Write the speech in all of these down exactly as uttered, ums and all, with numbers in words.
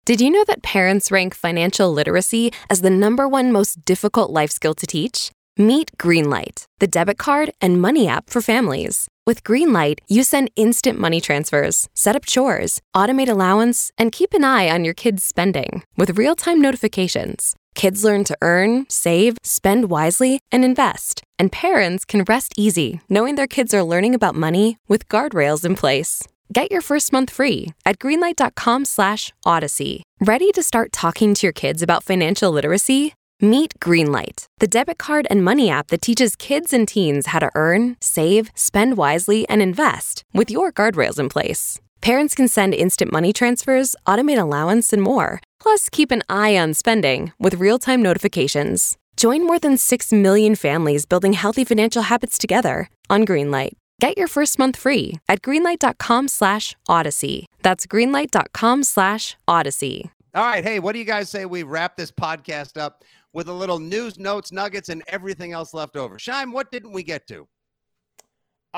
Did you know that parents rank financial literacy as the number one most difficult life skill to teach? Meet Greenlight, the debit card and money app for families. With Greenlight, you send instant money transfers, set up chores, automate allowance, and keep an eye on your kids' spending with real-time notifications. Kids learn to earn, save, spend wisely, and invest. And parents can rest easy knowing their kids are learning about money with guardrails in place. Get your first month free at greenlight.com slash odyssey. Ready to start talking to your kids about financial literacy? Meet Greenlight, the debit card and money app that teaches kids and teens how to earn, save, spend wisely, and invest with your guardrails in place. Parents can send instant money transfers, automate allowance, and more. Plus, keep an eye on spending with real-time notifications. Join more than six million families building healthy financial habits together on Greenlight. Get your first month free at greenlight.com slash odyssey. That's greenlight.com slash odyssey. All right. Hey, what do you guys say we wrap this podcast up with a little news, notes, nuggets, and everything else left over? Shime, what didn't we get to? Uh,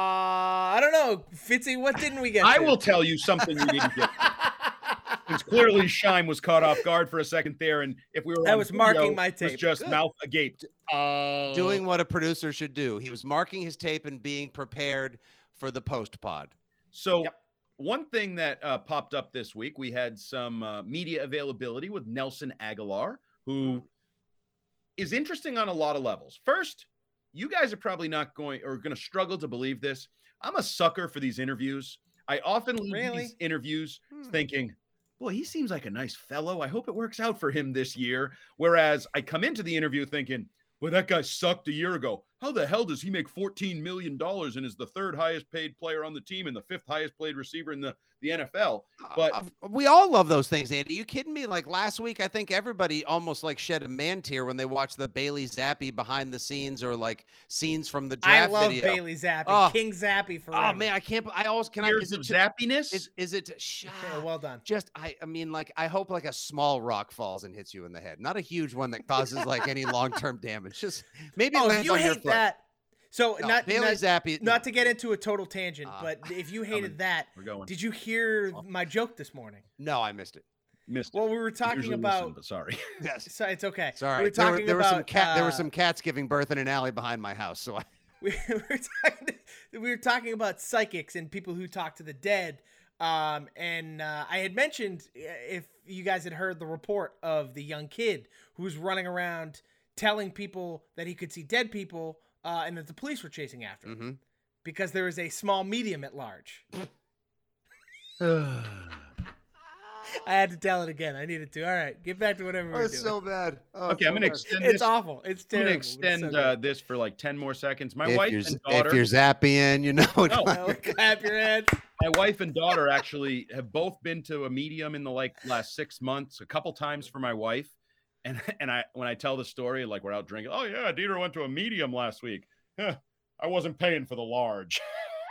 I don't know. Fitzy, what didn't we get I to? will tell you something you didn't get to. Because clearly Shime was caught off guard for a second there, and if we were I on was video, marking my was tape. just Good. mouth agape. Uh, Doing what a producer should do. He was marking his tape and being prepared for the post-pod. So Yep. one thing that uh, popped up this week, we had some uh, media availability with Nelson Aguilar, who is interesting on a lot of levels. First, you guys are probably not going or going to struggle to believe this. I'm a sucker for these interviews. I often leave Really? these interviews Hmm. thinking, boy, he seems like a nice fellow. I hope it works out for him this year. Whereas I come into the interview thinking, well, that guy sucked a year ago. How the hell does he make fourteen million dollars and is the third highest paid player on the team and the fifth highest paid receiver in the, the N F L? But Uh, we all love those things, Andy. You kidding me? Like last week, I think everybody almost like shed a man tear when they watched the Bailey Zappi behind the scenes or like scenes from the I draft love video. Bailey Zappi. Oh. King Zappi for Oh man, I can't. I always can. I years is it of ju- zappiness? Is is it sh- Okay, well done. just I I mean like I hope like a small rock falls and hits you in the head, not a huge one that causes like any long term damage. Just maybe it Oh, if lands you on your hate foot. that. So No, not Bailey not, Zappi. not no. to get into a total tangent, Uh, but if you coming. hated that, We're going. did you hear my joke this morning? No, I missed it. Missed Well, we were it. talking Usually about. listen, but sorry. Yes. So it's okay. Sorry. We were there, were, talking there were about some cat. there were uh, some cats giving birth in an alley behind my house. So I. we were talking, we were talking about psychics and people who talk to the dead. Um, and uh, I had mentioned uh, if you guys had heard the report of the young kid who was running around telling people that he could see dead people uh, and that the police were chasing after him Mhm. because there is a small medium at large. I had to tell it again. I needed to. All right, get back to whatever Oh, we're it's doing. so bad. Oh, Okay, so I'm going to bad. extend It's this. awful. It's I'm terrible. going to It's so extend good. uh, this for like ten more seconds. My If wife you're, and if daughter, you're zapping, you know. it. No. Oh, clap your hands. my wife and daughter actually have both been to a medium in the like last six months, a couple times for my wife. And and I when I tell the story, like we're out drinking, oh yeah, Dieter went to a medium last week. Huh, I wasn't paying for the large.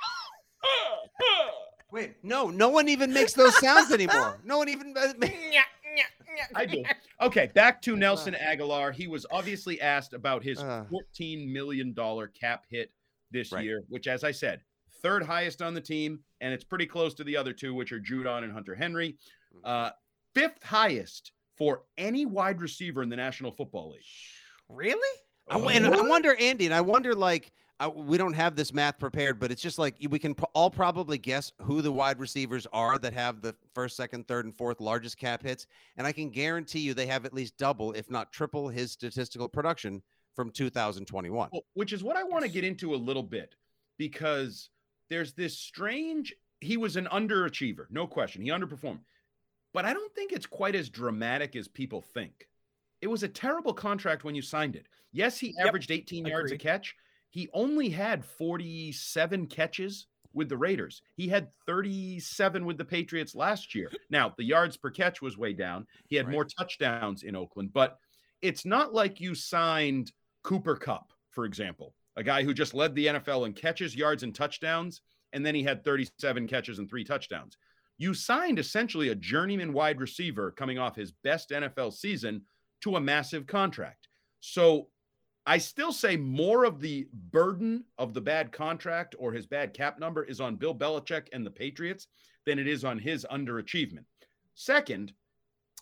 Wait, no, no one even makes those sounds anymore. No one even. I do. Okay, back to Nelson Aguilar. He was obviously asked about his Uh. fourteen million dollars cap hit this Right. year, which, as I said, third highest on the team, and it's pretty close to the other two, which are Judon and Hunter Henry. Uh, fifth highest for any wide receiver in the National Football League. Really? I, w- and I wonder, Andy, and I wonder, like, I, we don't have this math prepared, but it's just like we can pro- all probably guess who the wide receivers are that have the first, second, third, and fourth largest cap hits. And I can guarantee you they have at least double, if not triple, his statistical production from two thousand twenty-one. Well, which is what I want to get into a little bit, because there's this strange, he was an underachiever, no question. He underperformed. But I don't think it's quite as dramatic as people think. It was a terrible contract when you signed it. Yes, he Yep. averaged eighteen yards a Agreed. catch. He only had forty-seven catches with the Raiders. He had thirty-seven with the Patriots last year. Now, the yards per catch was way down. He had Right. more touchdowns in Oakland, but it's not like you signed Cooper Kupp, for example, a guy who just led the N F L in catches, yards, and touchdowns, and then he had thirty-seven catches and three touchdowns. You signed essentially a journeyman wide receiver coming off his best N F L season to a massive contract. So I still say more of the burden of the bad contract or his bad cap number is on Bill Belichick and the Patriots than it is on his underachievement. Second,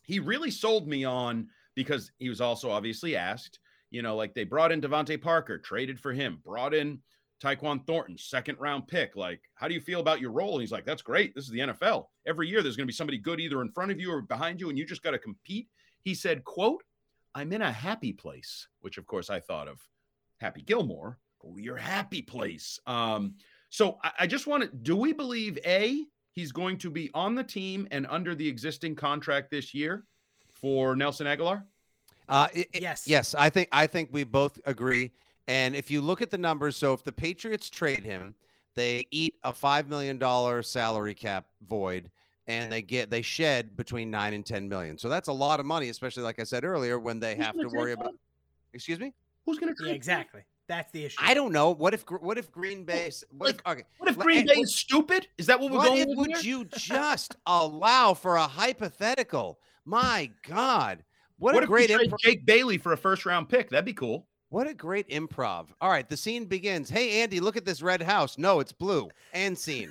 he really sold me on, because he was also obviously asked, you know, like they brought in Devontae Parker, traded for him, brought in Tyquan Thornton, second round pick. Like, how do you feel about your role? And he's like, that's great. This is the N F L. Every year there's going to be somebody good either in front of you or behind you, and you just got to compete. He said, quote, I'm in a happy place, which of course I thought of Happy Gilmore, your happy place. Um, so I, I just want to, do we believe A, he's going to be on the team and under the existing contract this year for Nelson Agholor? Uh, it, yes. Yes. I think, I think we both agree. And if you look at the numbers, so if the Patriots trade him, they eat a five million dollars salary cap void, and they get, they shed between nine and ten million. So that's a lot of money, especially like I said earlier, when they Who's have to worry about, excuse me? Who's going to trade? Yeah, exactly. That's the issue. I don't know. What if, what if Green Bay, what Like, if, okay. What if let- Green and- Bay is stupid? Is that what we're What going if with would here? you just allow for a hypothetical? My God. What, What a if great we trade improv. Jake Bailey for a first round pick? That'd be cool. What a great improv. All right, the scene begins. Hey, Andy, look at this red house. No, it's blue. And scene.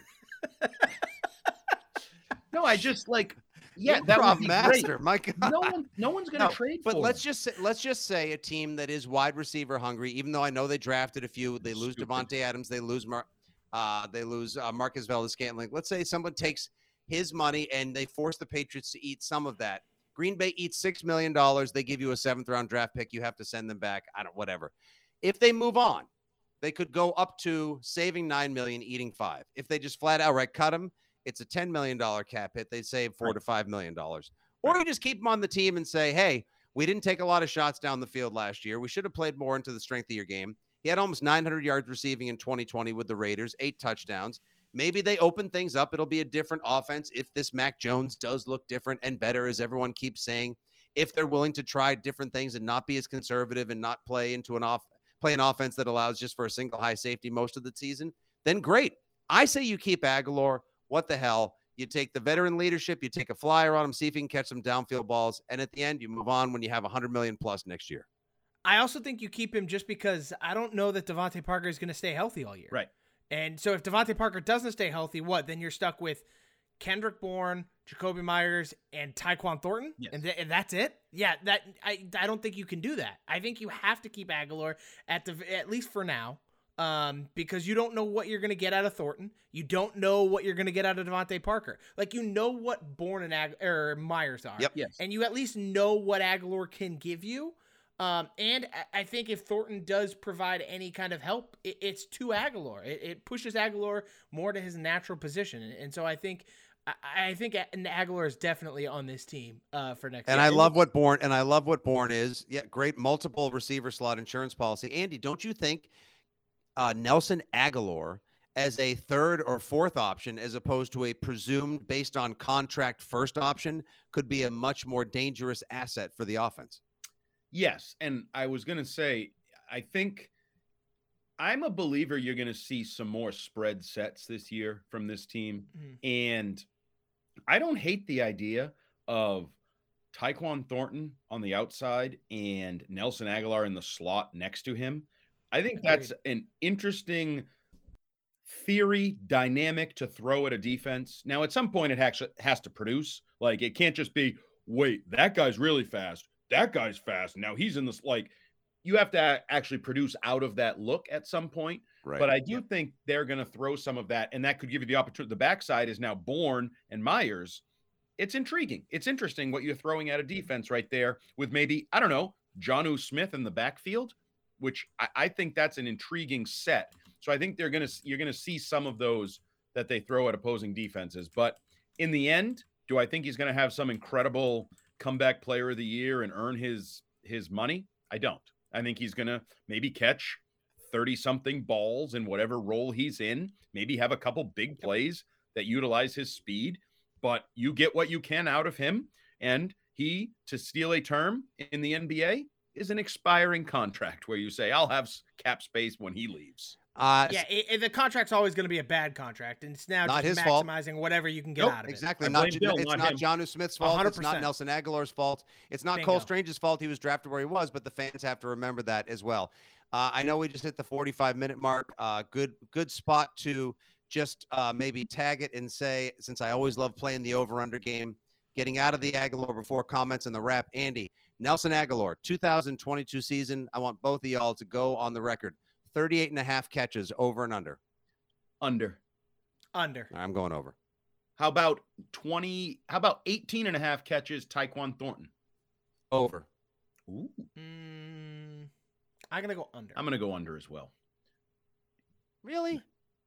No, I just like, yeah, that would improv be master. My God. great. No one, no one's going to No, trade But for let's him. just say, let's just say a team that is wide receiver hungry, even though I know they drafted a few. They lose Stupid. Devontae Adams. They lose Mar- uh, they lose uh, Marcus Valdez-Scantling. Let's say someone takes his money and they force the Patriots to eat some of that. Green Bay eats six million dollars. They give you a seventh round draft pick. You have to send them back. I don't, whatever. If they move on, they could go up to saving nine million dollars, eating five. If they just flat outright cut them, it's a ten million dollars cap hit. They save four Right. to five million dollars. Or you just keep them on the team and say, hey, we didn't take a lot of shots down the field last year. We should have played more into the strength of your game. He had almost nine hundred yards receiving in twenty twenty with the Raiders, eight touchdowns. Maybe they open things up. It'll be a different offense if this Mac Jones does look different and better, as everyone keeps saying. If they're willing to try different things and not be as conservative and not play into an off play an offense that allows just for a single high safety most of the season, then great. I say you keep Agholor. What the hell? You take the veteran leadership, you take a flyer on him, see if you can catch some downfield balls, and at the end, you move on when you have one hundred million plus next year. I also think you keep him just because I don't know that Devontae Parker is going to stay healthy all year. Right. And so if Devontae Parker doesn't stay healthy, what? Then you're stuck with Kendrick Bourne, Jacoby Myers, and Tyquan Thornton, Yes. and, th- and that's it. Yeah, that I I don't think you can do that. I think you have to keep Agholor at the at least for now, um, because you don't know what you're going to get out of Thornton. You don't know what you're going to get out of Devontae Parker. Like, you know what Bourne and Ag- or Myers are, Yep. Yes. and you at least know what Agholor can give you. Um, and I- I think if Thornton does provide any kind of help, it, it's to Agholor. It, it pushes Agholor more to his natural position, and, and so I think I, I think Agholor is definitely on this team uh, for next And year. I love what Bourne and I love what Bourne is. Yeah, great multiple receiver slot insurance policy. Andy, don't you think uh, Nelson Agholor as a third or fourth option, as opposed to a presumed based on contract first option, could be a much more dangerous asset for the offense? Yes. And I was going to say, I think I'm a believer you're going to see some more spread sets this year from this team. Mhm. And I don't hate the idea of Tyquan Thornton on the outside and Nelson Agholor in the slot next to him. I think that's an interesting theory dynamic to throw at a defense. Now, at some point, it actually has to produce. Like, it can't just be, wait, that guy's really fast. That guy's fast. Now he's in this, like, you have to a- actually produce out of that look at some point. Right. But I do think they're going to throw some of that, and that could give you the opportunity. The backside is now Bourne and Myers. It's intriguing. It's interesting what you're throwing at a defense right there with maybe, I don't know, Jonnu Smith in the backfield, which I, I think that's an intriguing set. So I think they're going to, you're going to see some of those that they throw at opposing defenses. But in the end, do I think he's going to have some incredible comeback player of the year and earn his, his money? I don't. I think he's going to maybe catch thirty something balls in whatever role he's in, maybe have a couple big plays that utilize his speed, but you get what you can out of him. And he, to steal a term in the N B A, is an expiring contract where you say, I'll have cap space when he leaves. Uh, Yeah, it, it- the contract's always going to be a bad contract, and it's now Not just his fault. maximizing whatever you can get Nope, out of Exactly. I Not, blame Bill, it's not not him. Jonnu Smith's fault. It's not one hundred percent. Nelson Aguilar's fault. It's not Bingo. Cole Strange's fault. He was drafted where he was, but the fans have to remember that as well. Uh, I know we just hit the forty-five minute mark. Uh, good, good spot to just uh, maybe tag it and say, since I always love playing the over-under game, getting out of the Aguilar before comments and the wrap. Andy, Nelson Aguilar, two thousand twenty-two season. I want both of y'all to go on the record. thirty-eight and a half catches, over and under. Under. Under. I'm going over. How about twenty? How about eighteen and a half catches, Tyquan Thornton? Over. Ooh. Mm, I'm going to go under. I'm going to go under as well. Really?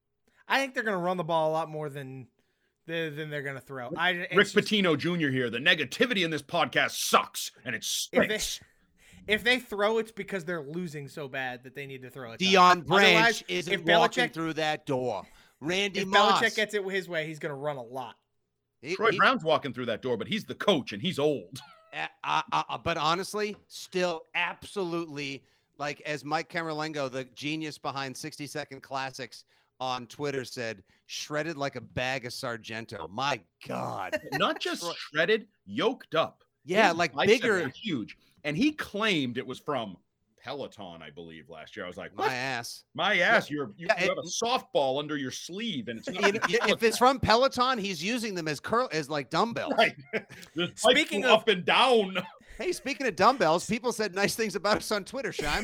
I think they're going to run the ball a lot more than than, than they're going to throw. I, Rick just, Pitino Junior here. The negativity in this podcast sucks, and it stinks. If they, if they throw, it's because they're losing so bad that they need to throw it. Dion Branch Otherwise, isn't if walking Belichick, through that door. Randy if Moss. Belichick gets it his way, he's going to run a lot. He- Troy he- Brown's walking through that door, but he's the coach, and he's old. Uh, uh, uh, but honestly, still absolutely, like as Mike Camerlengo, the genius behind sixty second Classics on Twitter said, shredded like a bag of Sargento. My God. Not just shredded, yoked up. Yeah, His like biceps bigger. are huge. And he claimed it was from Peloton, I believe, last year. I was like, what? My ass. My ass, you're, you, Yeah, you it- have a softball under your sleeve, and it's not You know, if it's from Peloton, he's using them as curl as like dumbbells. right. Just Speaking like of- up and down. Hey, speaking of dumbbells, people said nice things about us on Twitter, Shime.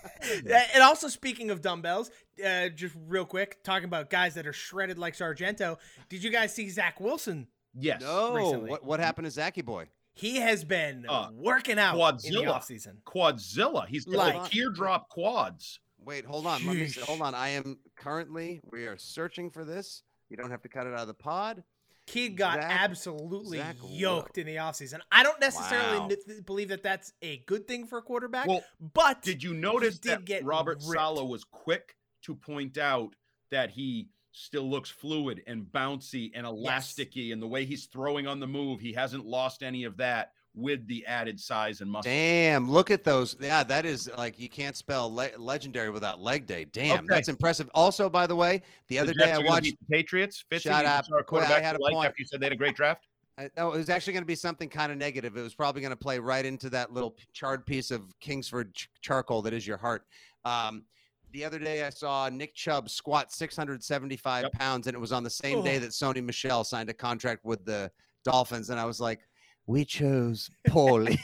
And also, speaking of dumbbells, uh, just real quick, talking about guys that are shredded like Sargento. Did you guys see Zach Wilson? Yes. No, recently. what what happened to Zachy boy? He has been Uh, working out in the Quadzilla. offseason. Quadzilla. He's got Like- like teardrop quads. Wait, hold on. Let me Sheesh. hold on. I am currently we are searching for this. You don't have to cut it out of the pod. Kid got Zach- absolutely Zach yoked in the offseason. I don't necessarily Wow. n- believe that that's a good thing for a quarterback, Well, but Did you notice did that get Robert ripped. Saleh was quick to point out that he still looks fluid and bouncy and elasticy, and the way he's throwing on the move, he hasn't lost any of that with the added size and muscle. Damn, look at those. Yeah, that is like you can't spell le- legendary without leg day. Damn, Okay. that's impressive. Also, by the way, the The other Jets day I are gonna watched. beat the Patriots. Fitzy, Shut you up. saw our Well, I quarterback had a you like point. after you said they had a great draft. I, no, it was actually going to be something kind of negative. It was probably going to play right into that little p- charred piece of Kingsford ch- charcoal that is your heart. Um, the other day I saw Nick Chubb squat six hundred seventy-five Yep. pounds, and it was on the same day Oh. that Sony Michel signed a contract with the Dolphins. And I was like, we chose poorly.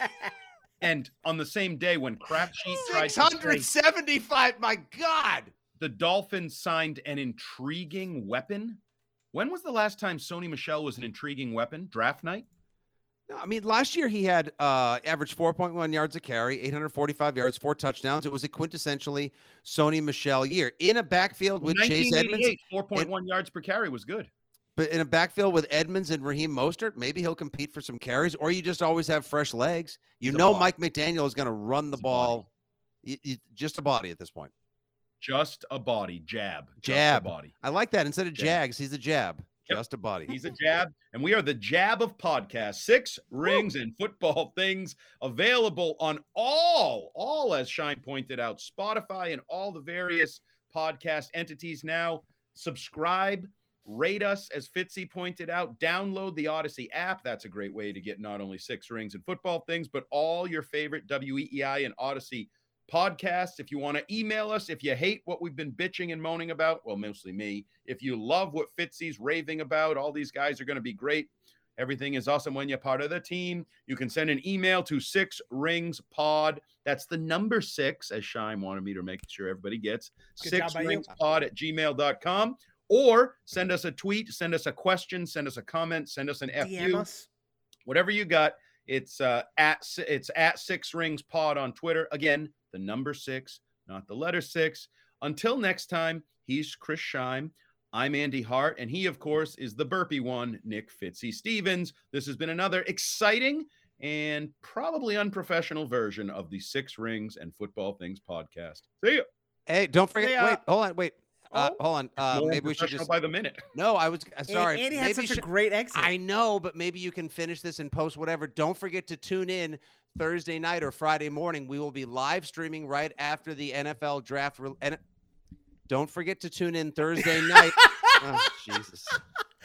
And on the same day when Crapsheet tried six to hundred say seventy-five. My God. the Dolphins signed an intriguing weapon. When was the last time Sony Michel was an intriguing weapon? Draft night? No, I mean, last year he had uh, averaged four point one yards a carry, eight hundred forty-five yards, four touchdowns. It was a quintessentially Sony Michel year in a backfield with Chase Edmonds, four point one yards per carry was good. but in a backfield with Edmonds and Raheem Mostert, maybe he'll compete for some carries, or you just always have fresh legs. You He's a know, body. Mike McDaniel is going to run the He's a ball, y- y- just a body at this point. Just a body jab. Just Jab. a body. I like that. Instead of Jab. Jags, he's a jab, Yep. just a body. He's a jab, and we are the Jab of podcasts. Six rings and football things available on all, all as Shine pointed out, Spotify and all the various podcast entities now. Subscribe, rate us, as Fitzy pointed out. Download the Odyssey app. That's a great way to get not only Six Rings and football things, but all your favorite W E E I and Odyssey podcasts. If you want to email us, if you hate what we've been bitching and moaning about, well, mostly me. If you love what Fitzy's raving about, all these guys are going to be great. Everything is awesome when you're part of the team. You can send an email to Six Rings Pod. That's the number six, as Shime wanted me to make sure everybody gets. Good Six job by you. Rings Pod at gmail dot com. Or send us a tweet, send us a question, send us a comment, send us an D M F U. us. Whatever you got. It's uh, at si- it's at Six Rings Pod on Twitter. Again, the number six, not the letter six. Until next time, he's Chris Shime. I'm Andy Hart, and he, of course, is the burpy one, Nick Fitzy Stevens. This has been another exciting and probably unprofessional version of the Six Rings and Football Things podcast. See ya. Hey, don't forget. Hey, uh, wait, hold on. Wait. Uh, oh. hold on. Uh, More maybe we should unprofessional just. by the minute. No, I was uh, And sorry. Andy had maybe such a should- great exit. I know, but maybe you can finish this and post whatever. Don't forget to tune in Thursday night or Friday morning. We will be live streaming right after the N F L draft. Re- and don't forget to tune in Thursday night. Oh, Jesus.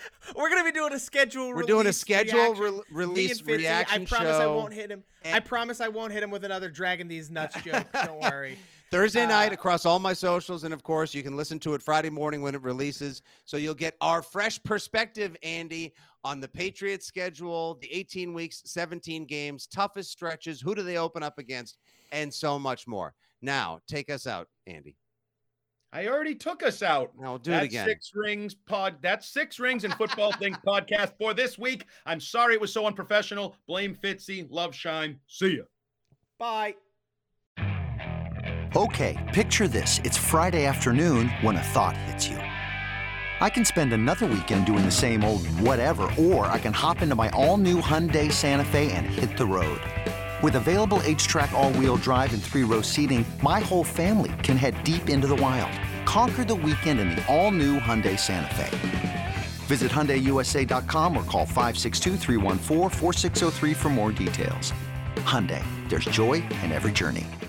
We're gonna be doing a schedule. We're doing a schedule reaction. re- release Me and Fitzy, reaction I promise show. I won't hit him. And- I promise I won't hit him with another dragging these nuts joke. Don't worry. Thursday Uh, night across all my socials, and of course, you can listen to it Friday morning when it releases. So you'll get our fresh perspective, Andy, on the Patriots schedule, the eighteen weeks, seventeen games, toughest stretches, who do they open up against, and so much more. Now, take us out, Andy. I already took us out. No, do That's it again. Six Rings pod. That's Six Rings and Football Things podcast for this week. I'm sorry it was so unprofessional. Blame Fitzy. Love Shine. See ya. Bye. Okay, picture this. It's Friday afternoon when a thought hits you. I can spend another weekend doing the same old whatever, or I can hop into my all-new Hyundai Santa Fe and hit the road. With available H-Track all-wheel drive and three-row seating, my whole family can head deep into the wild. Conquer the weekend in the all-new Hyundai Santa Fe. Visit Hyundai U S A dot com or call five six two, three one four, four six zero three for more details. Hyundai, there's joy in every journey.